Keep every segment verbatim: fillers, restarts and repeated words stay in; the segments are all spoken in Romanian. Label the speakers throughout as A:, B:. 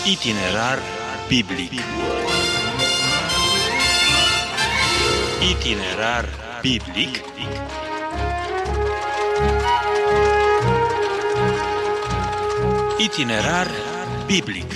A: Itinerar biblic. Itinerar biblic. Itinerar biblic.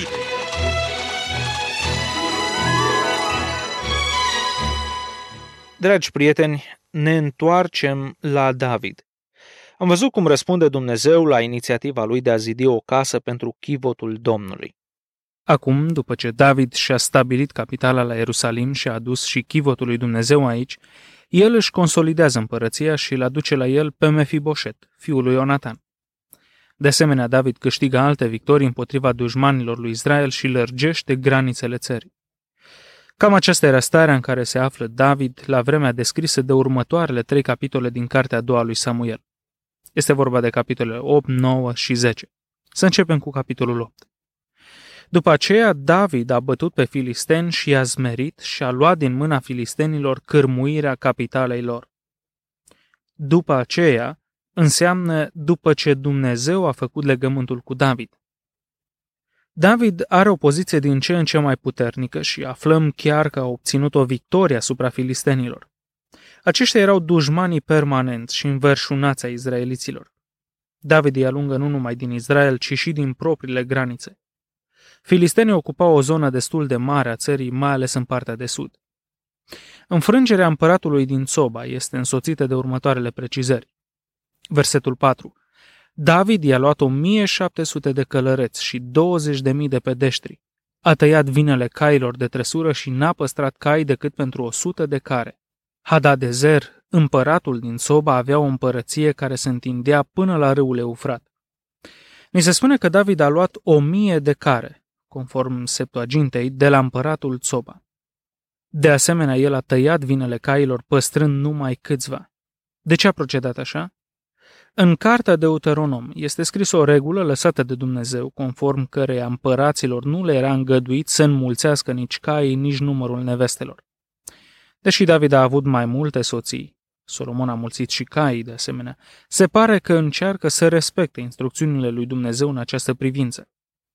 B: Dragi prieteni, ne întoarcem la David. Am văzut cum răspunde Dumnezeu la inițiativa lui de a zidi o casă pentru chivotul Domnului. Acum, după ce David și-a stabilit capitala la Ierusalim și a adus și chivotul lui Dumnezeu aici, el își consolidează împărăția și îl aduce la el pe Mefiboset, fiul lui Ionatan. De asemenea, David câștigă alte victorii împotriva dușmanilor lui Israel și lărgește granițele țării. Cam aceasta era starea în care se află David la vremea descrisă de următoarele trei capitole din cartea a doua lui Samuel. Este vorba de capitolele opt, nouă și zece. Să începem cu capitolul opt. După aceea, David a bătut pe filisteni și i-a zmerit și a luat din mâna filistenilor cârmuirea capitalei lor. După aceea înseamnă după ce Dumnezeu a făcut legământul cu David. David are o poziție din ce în ce mai puternică și aflăm chiar că a obținut o victorie asupra filistenilor. Aceștia erau dușmanii permanenți și înverșunați ai izraeliților. David îi alungă nu numai din Israel, ci și din propriile granițe. Filistenii ocupau o zonă destul de mare a țării, mai ales în partea de sud. Înfrângerea împăratului din Țoba este însoțită de următoarele precizări. Versetul patru. David i-a luat o mie șapte sute de călăreți și douăzeci de mii de pedeștri. A tăiat vinele cailor de trăsură și n-a păstrat cai decât pentru o sută de care. Hadadezer, împăratul din Țoba, avea o împărăție care se întindea până la râul Eufrat. Ni se spune că David a luat o mie de care, conform Septuagintei, de la împăratul Țoba. De asemenea, el a tăiat vinele cailor, păstrând numai câțiva. De ce a procedat așa? În cartea Deuteronom este scris o regulă lăsată de Dumnezeu, conform căreia împăraților nu le era îngăduit să înmulțească nici caii, nici numărul nevestelor. Deși David a avut mai multe soții, Solomon a mulțit și caii de asemenea, se pare că încearcă să respecte instrucțiunile lui Dumnezeu în această privință.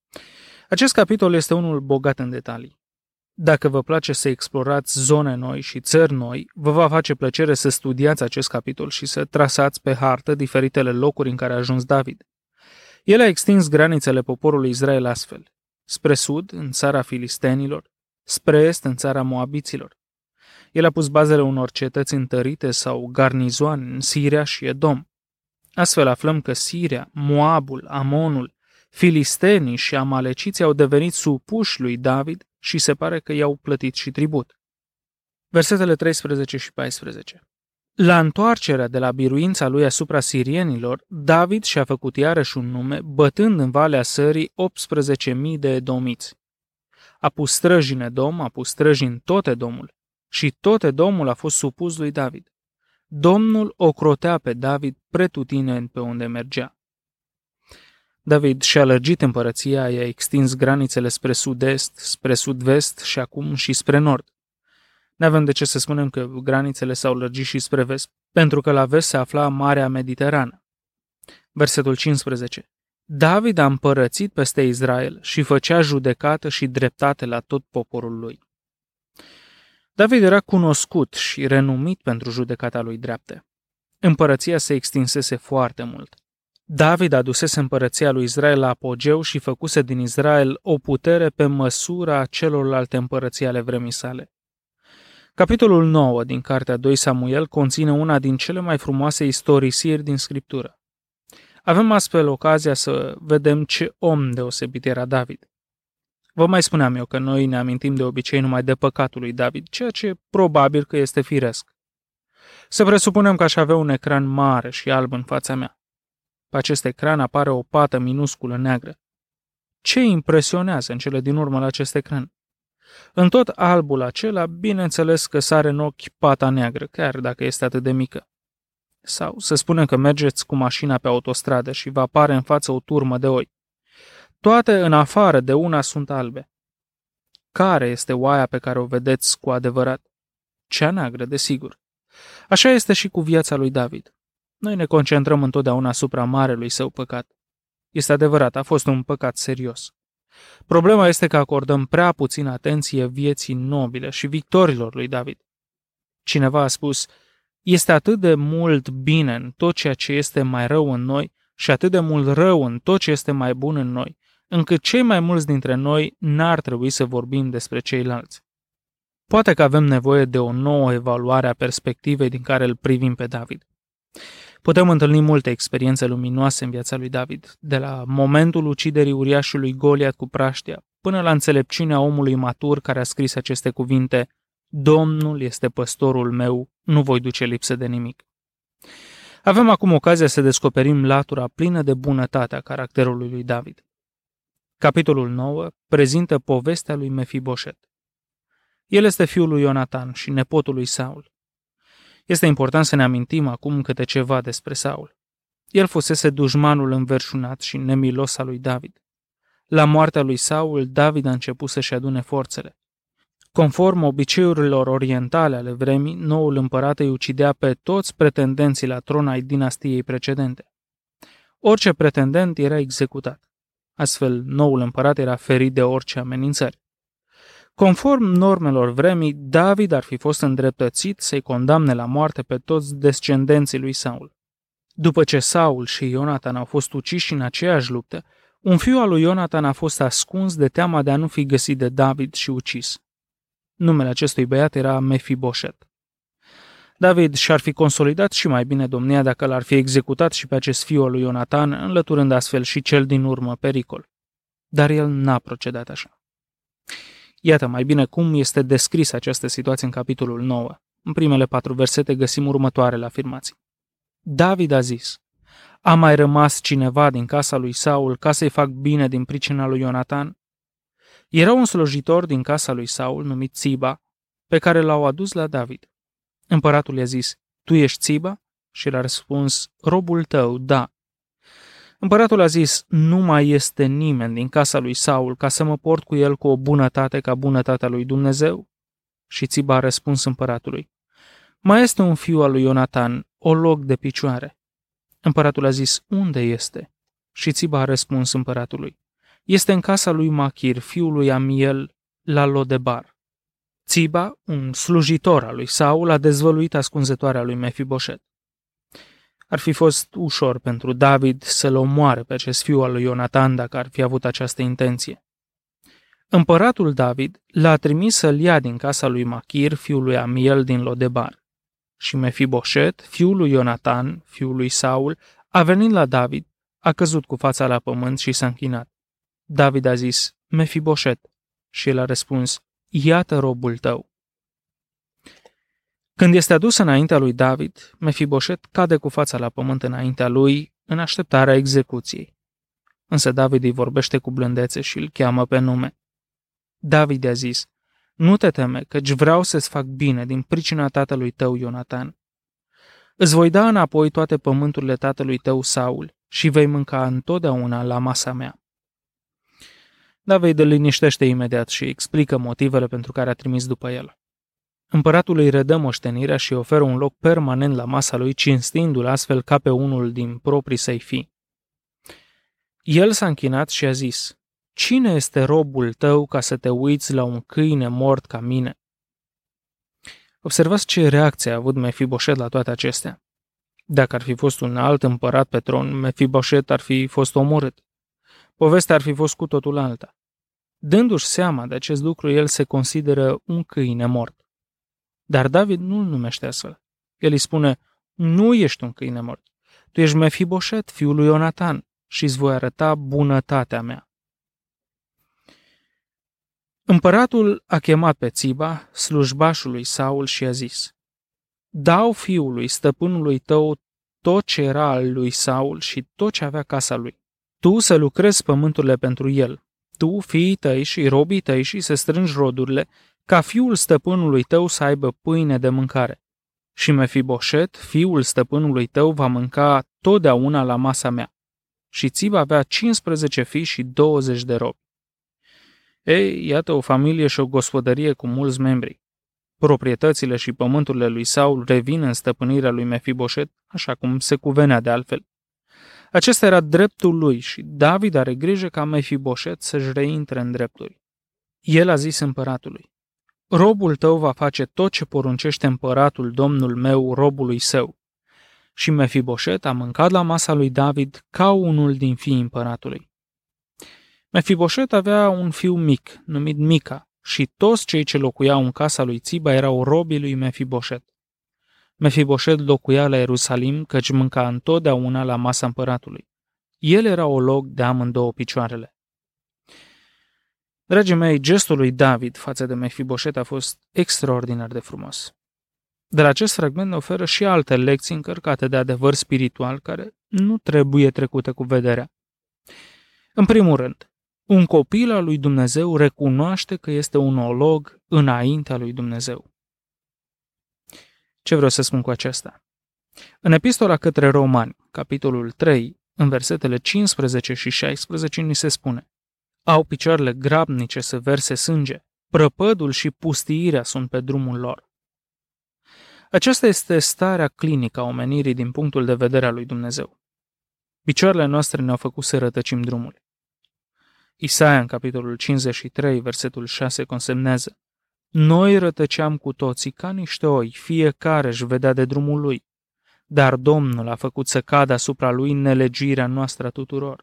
B: Acest capitol este unul bogat în detalii. Dacă vă place să explorați zone noi și țări noi, vă va face plăcere să studiați acest capitol și să trasați pe hartă diferitele locuri în care a ajuns David. El a extins granițele poporului Israel astfel: spre sud, în țara filistenilor, spre est, în țara moabiților. El a pus bazele unor cetăți întărite sau garnizoane în Siria și Edom. Astfel aflăm că Siria, Moabul, Amonul, filistenii și amaleciții au devenit supuși lui David și se pare că i-au plătit și tribut. Versetele treisprezece și paisprezece. La întoarcerea de la biruința lui asupra sirienilor, David și-a făcut iarăși un nume, bătând în Valea Sării optsprezece mii de edomiți. A pus străji în Edom, a pus străji în tot Edomul și tot Edomul a fost supus lui David. Domnul ocrotea pe David pretutindeni pe unde mergea. David și-a lărgit împărăția, i-a extins granițele spre sud-est, spre sud-vest și acum și spre nord. N-avem de ce să spunem că granițele s-au lărgit și spre vest, pentru că la vest se afla Marea Mediterană. Versetul cincisprezece. David a împărățit peste Israel și făcea judecată și dreptate la tot poporul lui. David era cunoscut și renumit pentru judecata lui dreaptă. Împărăția se extinsese foarte mult. David adusese împărăția lui Israel la apogeu și făcuse din Israel o putere pe măsura celorlalte împărății ale vremii sale. Capitolul nouă din cartea doi Samuel conține una din cele mai frumoase istorisiri din Scriptură. Avem astfel ocazia să vedem ce om deosebit era David. Vă mai spuneam eu că noi ne amintim de obicei numai de păcatul lui David, ceea ce probabil că este firesc. Să presupunem că aș avea un ecran mare și alb în fața mea. Pe acest ecran apare o pată minusculă neagră. Ce impresionează în cele din urmă la acest ecran? În tot albul acela, bineînțeles că sare în ochi pata neagră, chiar dacă este atât de mică. Sau să spunem că mergeți cu mașina pe autostradă și vă apare în față o turmă de oi. Toate în afară de una sunt albe. Care este oaia pe care o vedeți cu adevărat? Cea neagră, desigur. Așa este și cu viața lui David. Noi ne concentrăm întotdeauna asupra marelui său păcat. Este adevărat, a fost un păcat serios. Problema este că acordăm prea puțină atenție vieții nobile și victorilor lui David. Cineva a spus, este atât de mult bine în tot ceea ce este mai rău în noi și atât de mult rău în tot ce este mai bun în noi, încât cei mai mulți dintre noi n-ar trebui să vorbim despre ceilalți. Poate că avem nevoie de o nouă evaluare a perspectivei din care îl privim pe David. Putem întâlni multe experiențe luminoase în viața lui David, de la momentul uciderii uriașului Goliat cu praștia, până la înțelepciunea omului matur care a scris aceste cuvinte, Domnul este păstorul meu, nu voi duce lipsă de nimic. Avem acum ocazia să descoperim latura plină de bunătate a caracterului lui David. Capitolul nouă prezintă povestea lui Mefiboset. El este fiul lui Ionatan și nepotul lui Saul. Este important să ne amintim acum câte ceva despre Saul. El fusese dușmanul înverșunat și nemilos al lui David. La moartea lui Saul, David a început să-și adune forțele. Conform obiceiurilor orientale ale vremii, noul împărat îi ucidea pe toți pretendenții la tron ai dinastiei precedente. Orice pretendent era executat. Astfel, noul împărat era ferit de orice amenințări. Conform normelor vremii, David ar fi fost îndreptățit să-i condamne la moarte pe toți descendenții lui Saul. După ce Saul și Ionatan au fost uciși în aceeași luptă, un fiu al lui Ionatan a fost ascuns de teama de a nu fi găsit de David și ucis. Numele acestui băiat era Mefiboset. David și-ar fi consolidat și mai bine domnia dacă l-ar fi executat și pe acest fiu al lui Ionatan, înlăturând astfel și cel din urmă pericol. Dar el n-a procedat așa. Iată mai bine cum este descrisă această situație în capitolul nouă. În primele patru versete găsim următoarele afirmații. David a zis, a mai rămas cineva din casa lui Saul ca să-i fac bine din pricina lui Ionatan? Era un slujitor din casa lui Saul numit Țiba, pe care l-au adus la David. Împăratul i-a zis, tu ești Țiba? Și l-a răspuns, robul tău, da. Împăratul a zis, nu mai este nimeni din casa lui Saul ca să mă port cu el cu o bunătate ca bunătatea lui Dumnezeu? Și Țiba a răspuns împăratului, mai este un fiu al lui Ionatan, o loc de picioare. Împăratul a zis, unde este? Și Țiba a răspuns împăratului, este în casa lui Machir, fiul lui Amiel, la Lodebar. Țiba, un slujitor al lui Saul, a dezvăluit ascunzătoarea lui Mefiboset. Ar fi fost ușor pentru David să-l omoare pe acest fiu al lui Ionatan dacă ar fi avut această intenție. Împăratul David l-a trimis să-l ia din casa lui Machir, fiul lui Amiel din Lodebar. Și Mefiboset, fiul lui Ionatan, fiul lui Saul, a venit la David, a căzut cu fața la pământ și s-a închinat. David a zis, Mefiboset, și el a răspuns, iată robul tău. Când este adus înaintea lui David, Mefiboset cade cu fața la pământ înaintea lui, în așteptarea execuției. Însă David îi vorbește cu blândețe și îl cheamă pe nume. David a zis, nu te teme, căci vreau să-ți fac bine din pricina tatălui tău Ionatan. Îți voi da înapoi toate pământurile tatălui tău Saul și vei mânca întotdeauna la masa mea. David îl liniștește imediat și explică motivele pentru care a trimis după el. Împăratul îi redă moștenirea și oferă un loc permanent la masa lui, cinstindu-l astfel ca pe unul din proprii săi fii. El s-a închinat și a zis, cine este robul tău ca să te uiți la un câine mort ca mine? Observați ce reacție a avut Mefiboset la toate acestea. Dacă ar fi fost un alt împărat pe tron, Mefiboset ar fi fost omorât. Povestea ar fi fost cu totul alta. Dându-și seama de acest lucru, el se consideră un câine mort. Dar David nu îl numește astfel. El îi spune, nu ești un câine mort. Tu ești Mefiboset, fiul lui Ionatan, și îți voi arăta bunătatea mea. Împăratul a chemat pe Țiba, slujbașul lui Saul, și a zis, dau fiului stăpânului tău tot ce era al lui Saul și tot ce avea casa lui. Tu să lucrezi pământurile pentru el, tu, fiii tăi și robii tăi și să strângi rodurile, ca fiul stăpânului tău să aibă pâine de mâncare. Și Mefiboset, fiul stăpânului tău, va mânca totdeauna la masa mea. Și Țiba avea cincisprezece fii și douăzeci de robi. Ei, iată o familie și o gospodărie cu mulți membri. Proprietățile și pământurile lui Saul revin în stăpânirea lui Mefiboset, așa cum se cuvenea de altfel. Acesta era dreptul lui și David are grijă ca Mefiboset să-și reintre în drepturi. El a zis împăratului: robul tău va face tot ce poruncește împăratul domnul meu robului său. Și Mefiboset a mâncat la masa lui David ca unul din fiii împăratului. Mefiboset avea un fiu mic, numit Mica, și toți cei ce locuiau în casa lui Țiba erau robii lui Mefiboset. Mefiboset locuia la Ierusalim, căci mânca întotdeauna la masa împăratului. El era olog de amândouă picioarele. Dragii mei, gestul lui David față de Mefiboset a fost extraordinar de frumos. Dar acest fragment ne oferă și alte lecții încărcate de adevăr spiritual care nu trebuie trecute cu vederea. În primul rând, un copil al lui Dumnezeu recunoaște că este un olog înaintea lui Dumnezeu. Ce vreau să spun cu aceasta? În epistola către Romani, capitolul trei, în versetele cincisprezece și șaisprezece, ni se spune: au picioarele grabnice să verse sânge, prăpădul și pustiirea sunt pe drumul lor. Aceasta este starea clinică a omenirii din punctul de vedere al lui Dumnezeu. Picioarele noastre ne-au făcut să rătăcim drumul. Isaia, în capitolul cincizeci și trei, versetul șase, consemnează: noi rătăceam cu toții ca niște oi, fiecare își vedea de drumul lui, dar Domnul a făcut să cadă asupra lui nelegiuirea noastră a tuturor.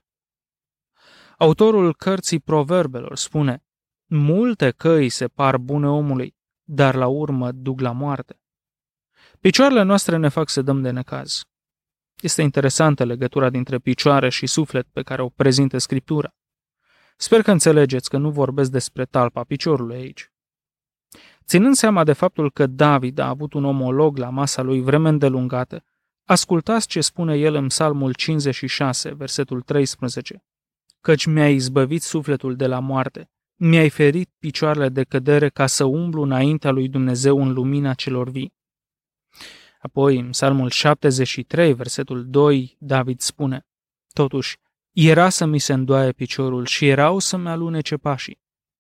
B: Autorul cărții Proverbelor spune: multe căi se par bune omului, dar la urmă duc la moarte. Picioarele noastre ne fac să dăm de necaz. Este interesantă legătura dintre picioare și suflet pe care o prezintă Scriptura. Sper că înțelegeți că nu vorbesc despre talpa piciorului aici. Ținând seama de faptul că David a avut un omolog la masa lui vreme îndelungată, ascultați ce spune el în Psalmul cincizeci și șase, versetul treisprezece. Căci mi-ai izbăvit sufletul de la moarte, mi-ai ferit picioarele de cădere ca să umblu înaintea lui Dumnezeu în lumina celor vii. Apoi, în Psalmul șaptezeci și trei, versetul doi, David spune: totuși, era să mi se îndoaie piciorul și erau să-mi alunece pașii.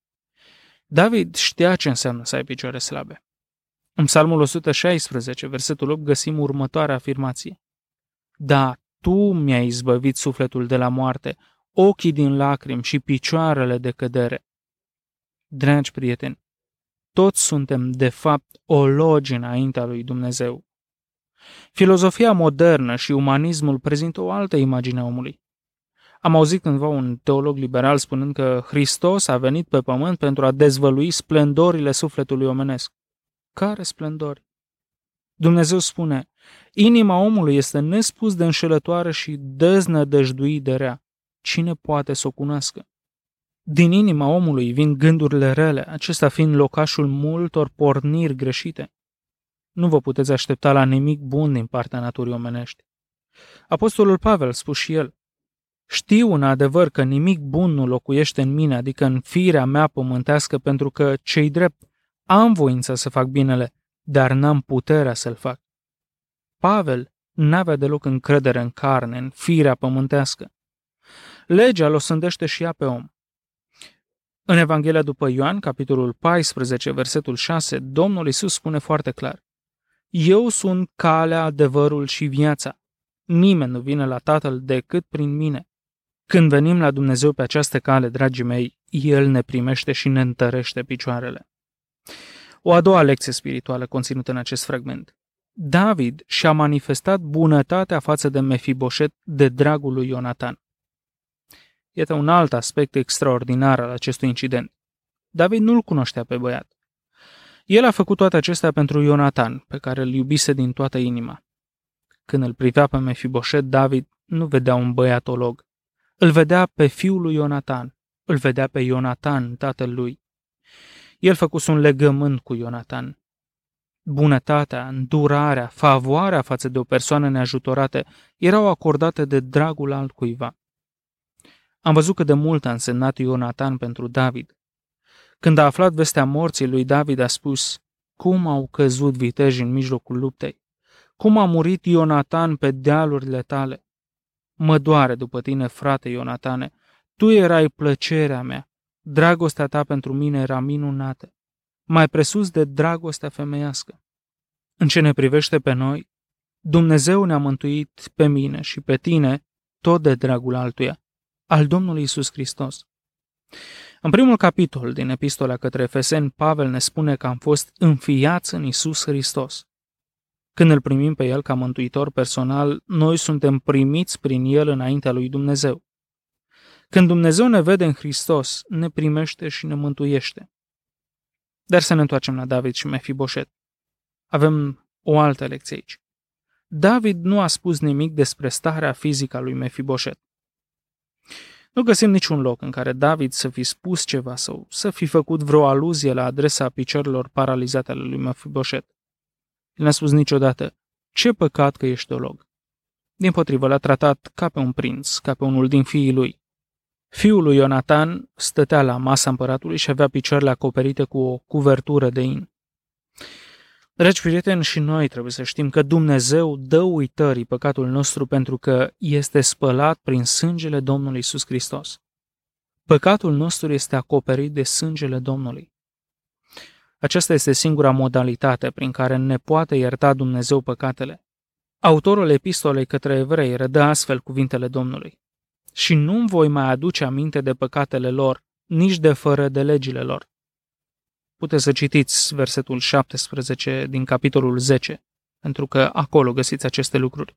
B: David știa ce înseamnă să ai picioare slabe. În Psalmul o sută șaisprezece, versetul opt, găsim următoarea afirmație: da, tu mi-ai izbăvit sufletul de la moarte, ochii din lacrimi și picioarele de cădere. Dragi prieteni, toți suntem de fapt ologi înaintea lui Dumnezeu. Filozofia modernă și umanismul prezintă o altă imagine a omului. Am auzit cândva un teolog liberal spunând că Hristos a venit pe pământ pentru a dezvălui splendorile sufletului omenesc. Care splendori? Dumnezeu spune: inima omului este nespus de înșelătoare și deznădăjduit de rea. Cine poate să o cunoască? Din inima omului vin gândurile rele, acesta fiind locașul multor porniri greșite. Nu vă puteți aștepta la nimic bun din partea naturii omenești. Apostolul Pavel spus și el: știu în adevăr că nimic bun nu locuiește în mine, adică în firea mea pământească, pentru că, ce-i drept, am voința să fac binele, dar n-am puterea să-l fac. Pavel n-avea deloc încredere în carne, în firea pământească. Legea l-o sândește și ea pe om. În Evanghelia după Ioan, capitolul paisprezece, versetul șase, Domnul Iisus spune foarte clar: eu sunt calea, adevărul și viața. Nimeni nu vine la Tatăl decât prin mine. Când venim la Dumnezeu pe această cale, dragii mei, El ne primește și ne întărește picioarele. O a doua lecție spirituală conținută în acest fragment. David și-a manifestat bunătatea față de Mefiboset de dragul lui Ionatan. Iată un alt aspect extraordinar al acestui incident. David nu-l cunoștea pe băiat. El a făcut toate acestea pentru Ionatan, pe care îl iubise din toată inima. Când îl privea pe Mefiboset, David nu vedea un băiat olog. Îl vedea pe fiul lui Ionatan, îl vedea pe Ionatan, tatăl lui. El făcuse un legământ cu Ionatan. Bunătatea, îndurarea, favoarea față de o persoană neajutorată erau acordate de dragul altcuiva. Am văzut cât de mult a însemnat Ionatan pentru David. Când a aflat vestea morții lui David, a spus: cum au căzut viteji în mijlocul luptei? Cum a murit Ionatan pe dealurile tale? Mă doare după tine, frate Ionatane, tu erai plăcerea mea, dragostea ta pentru mine era minunată, mai presus de dragostea femeiască. În ce ne privește pe noi, Dumnezeu ne-a mântuit pe mine și pe tine tot de dragul altuia, al Domnului Iisus Hristos. În primul capitol din epistola către Efeseni, Pavel ne spune că am fost înfiați în Iisus Hristos. Când îl primim pe El ca mântuitor personal, noi suntem primiți prin El înaintea lui Dumnezeu. Când Dumnezeu ne vede în Hristos, ne primește și ne mântuiește. Dar să ne întoarcem la David și Mefiboset. Avem o altă lecție aici. David nu a spus nimic despre starea fizică a lui Mefiboset. Nu găsim niciun loc în care David să fi spus ceva sau să fi făcut vreo aluzie la adresa picioarelor paralizate ale lui Mefiboset. El n-a spus niciodată, ce păcat că ești teolog. Dimpotrivă, l-a tratat ca pe un prinț, ca pe unul din fiii lui. Fiul lui Ionatan stătea la masa împăratului și avea picioarele acoperite cu o cuvertură de in. Dragi prieteni, și noi trebuie să știm că Dumnezeu dă uitării păcatul nostru pentru că este spălat prin sângele Domnului Iisus Hristos. Păcatul nostru este acoperit de sângele Domnului. Aceasta este singura modalitate prin care ne poate ierta Dumnezeu păcatele. Autorul epistolei către evrei redă astfel cuvintele Domnului. Și nu-mi voi mai aduce aminte de păcatele lor, nici de fără de legile lor. Puteți să citiți versetul șaptesprezece din capitolul zece, pentru că acolo găsiți aceste lucruri.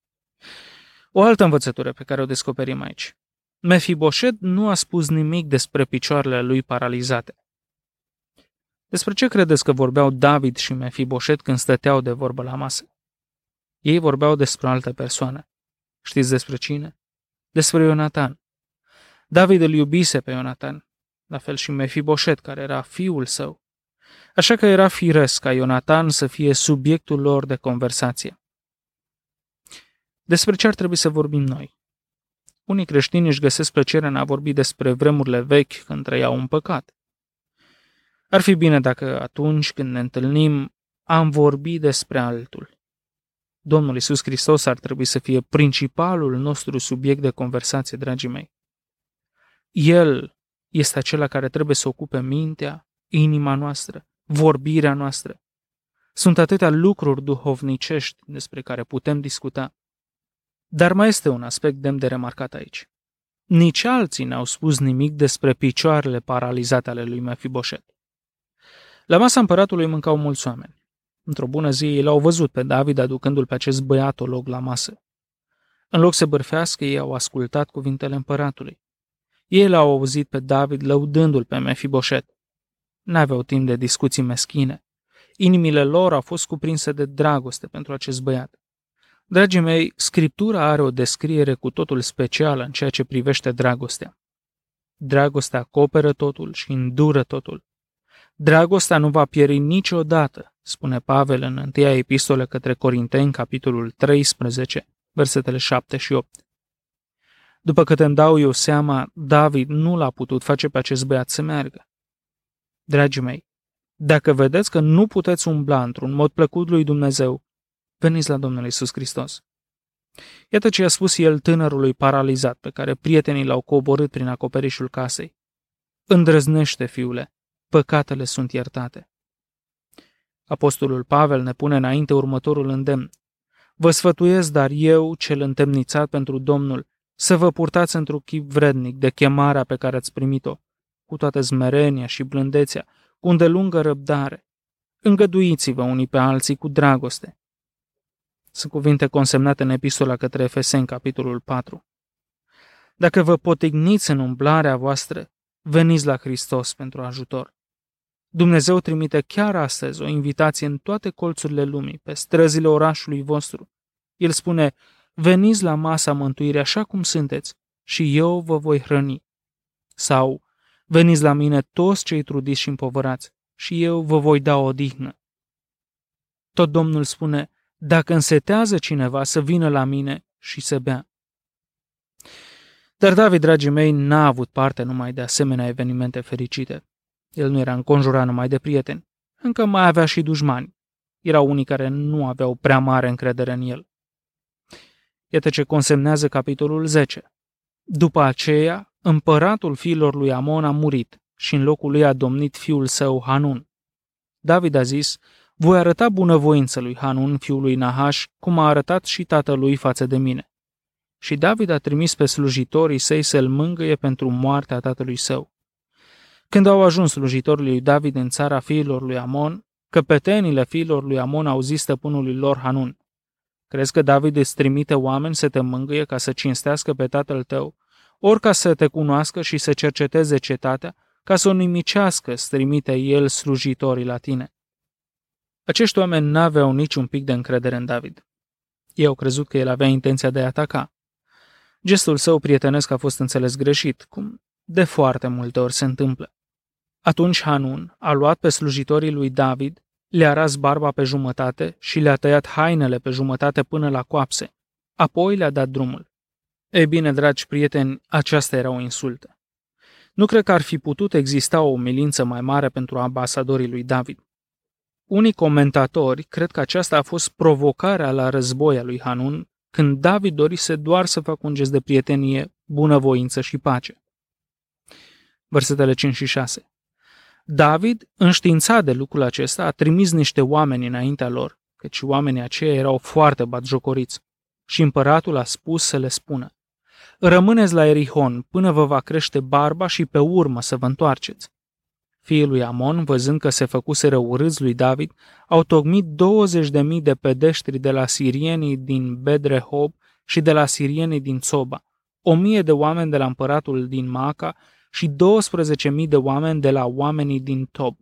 B: O altă învățătură pe care o descoperim aici. Mefiboset nu a spus nimic despre picioarele lui paralizate. Despre ce credeți că vorbeau David și Mefiboset când stăteau de vorbă la masă? Ei vorbeau despre o altă persoană. Știți despre cine? Despre Ionatan. David îl iubise pe Ionatan, la fel și Mefiboset, care era fiul său. Așa că era firesc ca Ionatan să fie subiectul lor de conversație. Despre ce ar trebui să vorbim noi? Unii creștini își găsesc plăcerea în a vorbi despre vremurile vechi când trăiau în păcat. Ar fi bine dacă atunci când ne întâlnim am vorbit despre altul. Domnul Iisus Hristos ar trebui să fie principalul nostru subiect de conversație, dragii mei. El este acela care trebuie să ocupe mintea, inima noastră, vorbirea noastră. Sunt atâtea lucruri duhovnicești despre care putem discuta. Dar mai este un aspect demn de remarcat aici. Nici alții n-au spus nimic despre picioarele paralizate ale lui Mefiboset. La masa împăratului mâncau mulți oameni. Într-o bună zi, ei l-au văzut pe David aducându-l pe acest băiatolog la masă. În loc să bârfească, ei au ascultat cuvintele împăratului. Ei l-au auzit pe David lăudându-l pe Mefiboset. N-aveau timp de discuții meschine. Inimile lor au fost cuprinse de dragoste pentru acest băiat. Dragii mei, Scriptura are o descriere cu totul specială în ceea ce privește dragostea. Dragostea acoperă totul și îndură totul. Dragostea nu va pieri niciodată, spune Pavel în întâia epistolă către Corinteni, capitolul treisprezece, versetele șapte și opt. După cât îmi dau eu seama, David nu l-a putut face pe acest băiat să meargă. Dragii mei, dacă vedeți că nu puteți umbla într-un mod plăcut lui Dumnezeu, veniți la Domnul Iisus Hristos. Iată ce a spus el tânărului paralizat, pe care prietenii l-au coborât prin acoperișul casei. Îndrăznește, fiule, păcatele sunt iertate. Apostolul Pavel ne pune înainte următorul îndemn. Vă sfătuiesc, dar eu, cel întemnițat pentru Domnul, să vă purtați într-un chip vrednic de chemarea pe care ați primit-o, cu toată smerenia și blândețea, cu îndelungă răbdare. Îngăduiți-vă unii pe alții cu dragoste. Sunt cuvinte consemnate în epistola către Efeseni, capitolul patru. Dacă vă potigniți în umblarea voastră, veniți la Hristos pentru ajutor. Dumnezeu trimite chiar astăzi o invitație în toate colțurile lumii, pe străzile orașului vostru. El spune, veniți la masa mântuirii așa cum sunteți și eu vă voi hrăni. Sau, veniți la mine toți cei trudiți și împovărați și eu vă voi da odihnă. Tot Domnul spune, dacă însetează cineva să vină la mine și să bea. Dar David, dragii mei, n-a avut parte numai de asemenea evenimente fericite. El nu era înconjurat numai de prieteni. Încă mai avea și dușmani. Erau unii care nu aveau prea mare încredere în el. Iată ce consemnează capitolul zece. După aceea, împăratul fiilor lui Amon a murit și în locul lui a domnit fiul său Hanun. David a zis, voi arăta bunăvoință lui Hanun, fiul lui Nahaș, cum a arătat și tatălui față de mine. și David a trimis pe slujitorii săi să-l mângâie pentru moartea tatălui său. Când au ajuns slujitorii lui David în țara fiilor lui Amon, căpetenile fiilor lui Amon au zis stăpânului lor Hanun: crezi că David îți trimite oameni să te mângâie ca să cinstească pe tatăl tău, ori ca să te cunoască și să cerceteze cetatea, ca să o nimicească, îți trimite el slujitorii la tine? Acești oameni n-aveau niciun pic de încredere în David. Ei au crezut că el avea intenția de a ataca. Gestul său prietenesc a fost înțeles greșit, cum de foarte multe ori se întâmplă. Atunci Hanun a luat pe slujitorii lui David, le-a ras barba pe jumătate și le-a tăiat hainele pe jumătate până la coapse. Apoi le-a dat drumul. Ei bine, dragi prieteni, aceasta era o insultă. Nu cred că ar fi putut exista o umilință mai mare pentru ambasadorii lui David. Unii comentatori cred că aceasta a fost provocarea la război a lui Hanun, când David dorise doar să facă un gest de prietenie, bunăvoință și pace. Versetele cinci și șase. David, înștiințat de lucrul acesta, a trimis niște oameni înaintea lor, căci oamenii aceia erau foarte batjocoriți, și împăratul a spus să le spună: rămâneți la Erihon până vă va crește barba și pe urmă să vă întoarceți. Fiii lui Amon, văzând că se făcuseră urâți lui David, au tocmit douăzeci de mii de pedeștri de la sirienii din Bet-Rehob și de la sirienii din Țoba, o mie de oameni de la împăratul din Maaca și douăsprezece mii de oameni de la oamenii din Tob.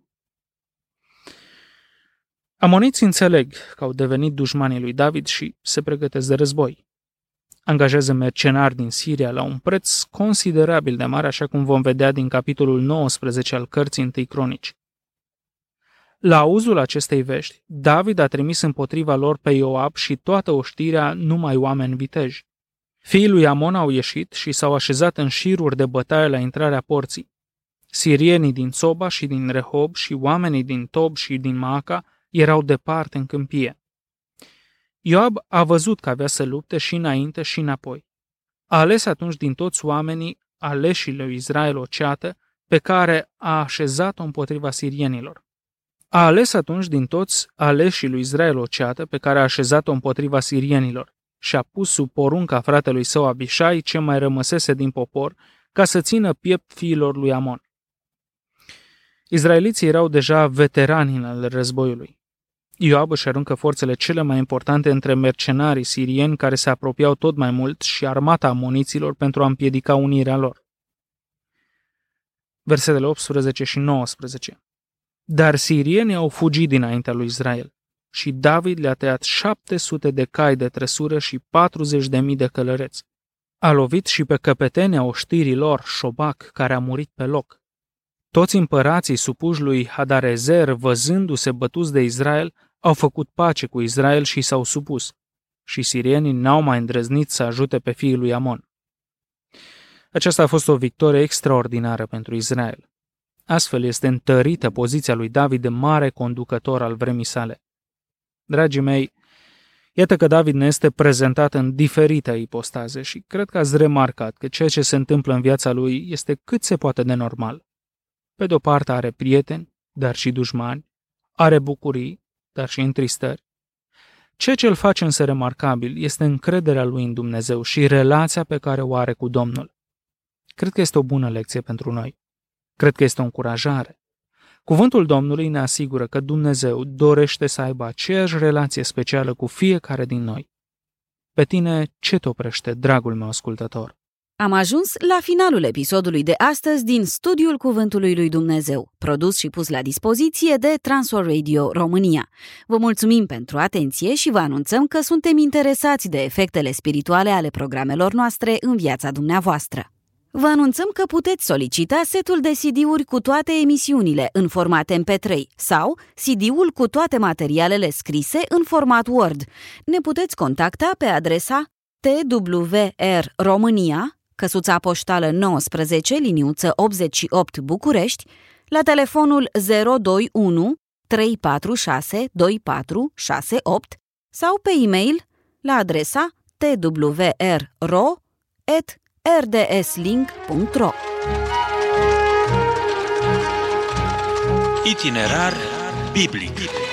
B: Amoniții înțeleg că au devenit dușmanii lui David și se pregătesc de război. Angajează mercenari din Siria la un preț considerabil de mare, așa cum vom vedea din capitolul nouăsprezece al cărții întâi Cronici. La auzul acestei vești, David a trimis împotriva lor pe Ioab și toată oștirea numai oameni viteji. Fiii lui Amon au ieșit și s-au așezat în șiruri de bătaie la intrarea porții. Sirienii din Țoba și din Rehob și oamenii din Tob și din Maaca erau departe în câmpie. Ioab a văzut că avea să lupte și înainte și înapoi. A ales atunci din toți oamenii aleșii lui Israel o ceată pe care a așezat-o împotriva sirienilor. A ales atunci din toți aleșii lui Israel o ceată pe care a așezat-o împotriva sirienilor și a pus sub porunca fratelui său Abișai, ce mai rămăsese din popor, ca să țină piept fiilor lui Amon. Izraeliții erau deja veterani al războiului. Ioab își aruncă forțele cele mai importante între mercenarii sirieni care se apropiau tot mai mult și armata amoniților pentru a împiedica unirea lor. Versetele optsprezece și nouăsprezece. Dar sirienii au fugit dinaintea lui Israel și David le-a tăiat șapte sute de cai de trăsură și patruzeci de mii de călăreți. A lovit și pe căpetenia oștirii lor, Șobac, care a murit pe loc. Toți împărații supuși lui Hadarezer, văzându-se bătuți de Israel, au făcut pace cu Israel și s-au supus, și sirienii n-au mai îndrăznit să ajute pe fiii lui Amon. Aceasta a fost o victorie extraordinară pentru Israel. Astfel este întărită poziția lui David de mare conducător al vremii sale. Dragii mei, iată că David ne este prezentat în diferite ipostaze și cred că ați remarcat că ceea ce se întâmplă în viața lui este cât se poate de normal. Pe de-o parte are prieteni, dar și dușmani, are bucurii, dar și întristări. Ceea ce îl face însă remarcabil este încrederea lui în Dumnezeu și relația pe care o are cu Domnul. Cred că este o bună lecție pentru noi. Cred că este o încurajare. Cuvântul Domnului ne asigură că Dumnezeu dorește să aibă aceeași relație specială cu fiecare din noi. Pe tine ce te oprește, dragul meu ascultător?
C: Am ajuns la finalul episodului de astăzi din Studiul Cuvântului lui Dumnezeu, produs și pus la dispoziție de Transworld Radio România. Vă mulțumim pentru atenție și vă anunțăm că suntem interesați de efectele spirituale ale programelor noastre în viața dumneavoastră. Vă anunțăm că puteți solicita setul de C D-uri cu toate emisiunile în format M P trei sau C D-ul cu toate materialele scrise în format Word. Ne puteți contacta pe adresa T W R România, căsuța poștală nouăsprezece, liniuță optzeci și opt București, la telefonul zero doi unu trei patru șase doi patru șase opt sau pe e-mail la adresa t w r ro at r d s link punct ro.
A: Itinerar biblic.